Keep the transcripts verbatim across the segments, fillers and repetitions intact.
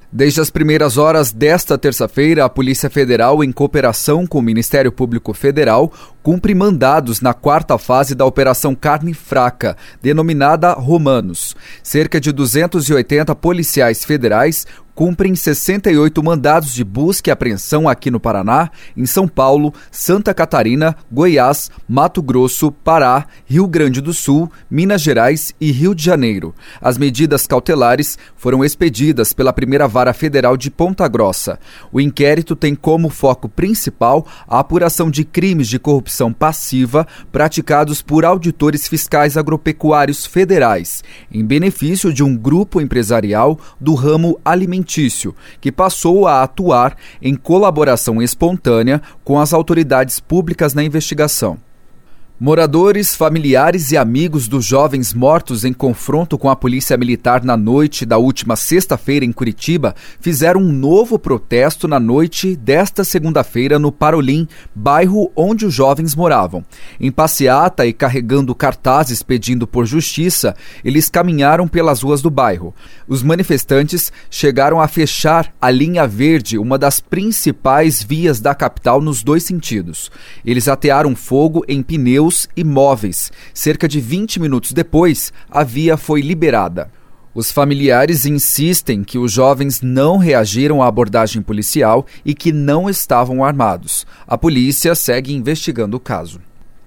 Desde as primeiras horas desta terça-feira, a Polícia Federal, em cooperação com o Ministério Público Federal, cumpre mandados na quarta fase da Operação Carne Fraca, denominada Romanos. Cerca de duzentos e oitenta policiais federais cumprem sessenta e oito mandados de busca e apreensão aqui no Paraná, em São Paulo, Santa Catarina, Goiás, Mato Grosso, Pará, Rio Grande do Sul, Minas Gerais e Rio de Janeiro. As medidas cautelares foram expedidas pela primeira Vara Federal de Ponta Grossa. O inquérito tem como foco principal a apuração de crimes de corrupção passiva praticados por auditores fiscais agropecuários federais, em benefício de um grupo empresarial do ramo alimentício, que passou a atuar em colaboração espontânea com as autoridades públicas na investigação. Moradores, familiares e amigos dos jovens mortos em confronto com a Polícia Militar na noite da última sexta-feira em Curitiba fizeram um novo protesto na noite desta segunda-feira no Parolim, bairro onde os jovens moravam. Em passeata e carregando cartazes pedindo por justiça, eles caminharam pelas ruas do bairro. Os manifestantes chegaram a fechar a linha verde, uma das principais vias da capital, nos dois sentidos. Eles atearam fogo em pneus e móveis. Cerca de vinte minutos depois, a via foi liberada. Os familiares insistem que os jovens não reagiram à abordagem policial e que não estavam armados. A polícia segue investigando o caso.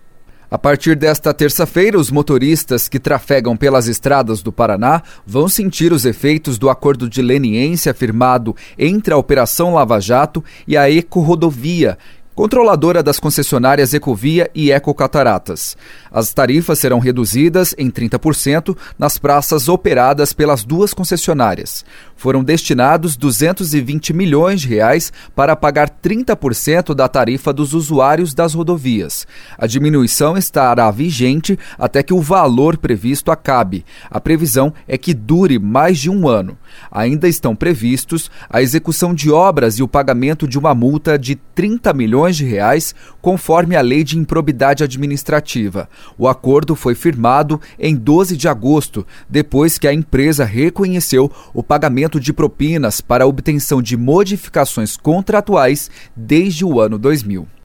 A partir desta terça-feira, os motoristas que trafegam pelas estradas do Paraná vão sentir os efeitos do acordo de leniência firmado entre a Operação Lava Jato e a Ecorodovia, controladora das concessionárias Ecovia e Ecocataratas. As tarifas serão reduzidas em trinta por cento nas praças operadas pelas duas concessionárias. Foram destinados duzentos e vinte milhões de reais para pagar trinta por cento da tarifa dos usuários das rodovias. A diminuição estará vigente até que o valor previsto acabe. A previsão é que dure mais de um ano. Ainda estão previstos a execução de obras e o pagamento de uma multa de trinta milhões de reais, conforme a Lei de Improbidade Administrativa. O acordo foi firmado em doze de agosto, depois que a empresa reconheceu o pagamento de propinas para a obtenção de modificações contratuais desde o ano dois mil.